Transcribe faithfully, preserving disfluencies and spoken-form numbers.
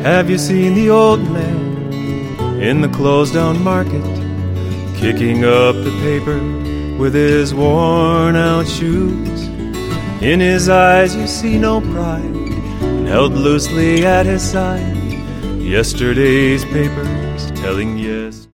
Have you seen the old man in the closed-down market, kicking up the paper with his worn-out shoes? In his eyes you see no pride, and held loosely at his side, yesterday's papers telling yes.